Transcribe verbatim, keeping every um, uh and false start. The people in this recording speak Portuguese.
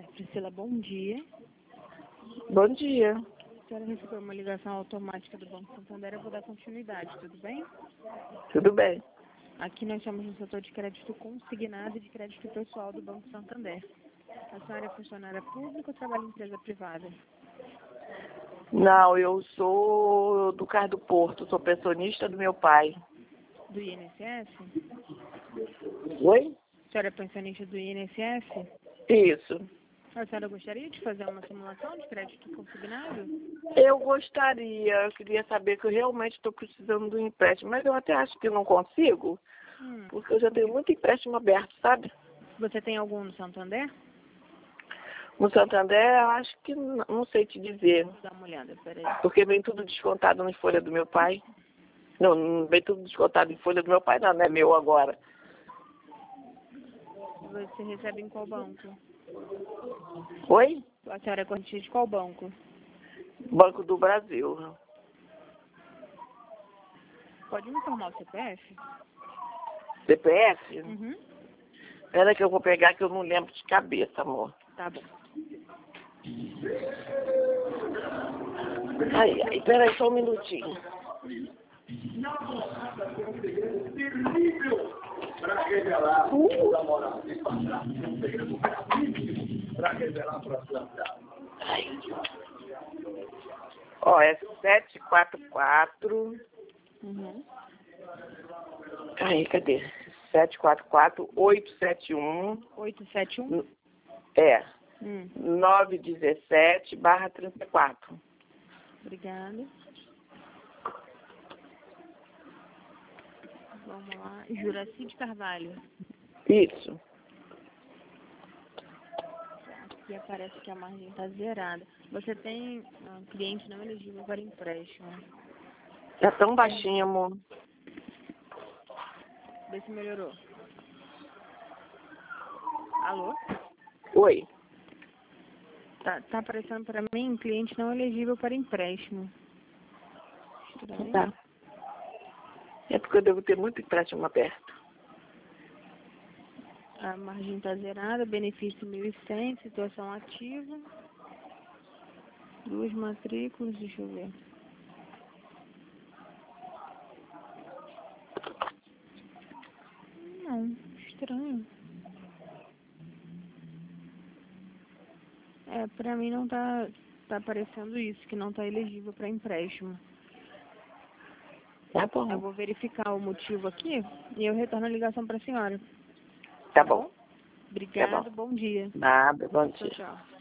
Priscila, bom dia. Bom dia. A senhora recebeu uma ligação automática do Banco Santander, eu vou dar continuidade, tudo bem? Tudo bem. Aqui nós somos no setor de crédito consignado e de crédito pessoal do Banco Santander. A senhora é funcionária pública ou trabalha em empresa privada? Não, eu sou do Cais do Porto, sou pensionista do meu pai. Do I N S S? Oi? A senhora é pensionista do I N S S? Isso. A senhora gostaria de fazer uma simulação de crédito consignado? Eu gostaria, eu queria saber que eu realmente estou precisando do empréstimo, mas eu até acho que não consigo, Hum. porque eu já tenho muito empréstimo aberto, sabe? Você tem algum no Santander? No Santander, eu acho que não, não sei te dizer, Vou dar uma olhada, peraí. porque vem tudo descontado na folha do meu pai. Não, não vem tudo descontado em folha do meu pai, não, não é meu agora. Você recebe em qual banco? Oi? A senhora é correntista de qual banco? Banco do Brasil. Pode me informar o C P F? C P F? Uhum. Espera que eu vou pegar que eu não lembro de cabeça, amor. Tá bom. Ai, ai, peraí, só um minutinho. Para revelar uh. a moral de passar um segredo para revelar para a sua casa. Ó, é sete quatro quatro. Uhum. Ai, cadê? sete quatro quatro, oito sete um. oito sete um? É. Hum. nove dezessete barra trinta e quatro. Obrigada. Vamos lá. Juraci de Carvalho. Isso. Aqui aparece que a margem está zerada. Você tem um cliente não elegível para empréstimo. Tá tão baixinho, amor. Vê se melhorou. Alô? Oi. Tá, tá aparecendo para mim cliente não elegível para empréstimo. Estranho. Tá. É porque eu devo ter muito empréstimo aberto. A margem está zerada, benefício mil e cem, situação ativa. Duas matrículas, deixa eu ver. Não, estranho. É, pra mim não tá, tá aparecendo isso, que não tá elegível para empréstimo. Tá Eu bom. vou verificar o motivo aqui e eu retorno a ligação para a senhora. Tá bom. Obrigada, Tá bom dia. Nada, bom dia. Tchau, tchau.